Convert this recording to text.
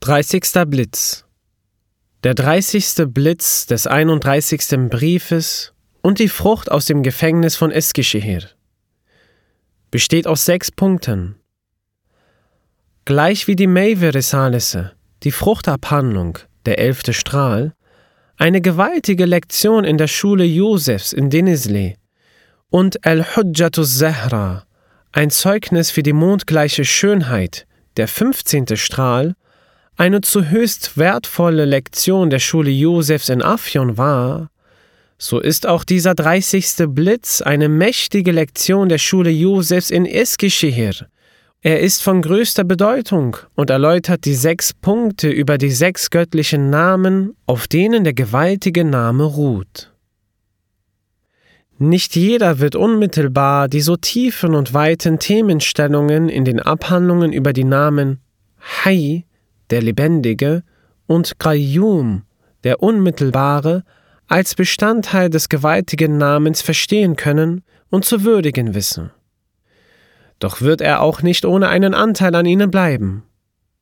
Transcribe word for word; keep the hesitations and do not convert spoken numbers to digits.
dreißigster Blitz. Der dreißigste Blitz des einunddreißigsten Briefes und die Frucht aus dem Gefängnis von Eskişehir. Besteht aus sechs Punkten. Gleich wie die Meyve Risalesi, die Fruchtabhandlung, der elfte Strahl, eine gewaltige Lektion in der Schule Josefs in Denizli und Al-Hudjatus Zahra, ein Zeugnis für die mondgleiche Schönheit, der fünfzehnte Strahl, eine zu höchst wertvolle Lektion der Schule Josefs in Afyon war, so ist auch dieser dreißigste Blitz eine mächtige Lektion der Schule Josefs in Eskişehir. Er ist von größter Bedeutung und erläutert die sechs Punkte über die sechs göttlichen Namen, auf denen der gewaltige Name ruht. Nicht jeder wird unmittelbar die so tiefen und weiten Themenstellungen in den Abhandlungen über die Namen Hayy, der Lebendige, und Qayyum, der Unmittelbare, als Bestandteil des gewaltigen Namens verstehen können und zu würdigen wissen. Doch wird er auch nicht ohne einen Anteil an ihnen bleiben.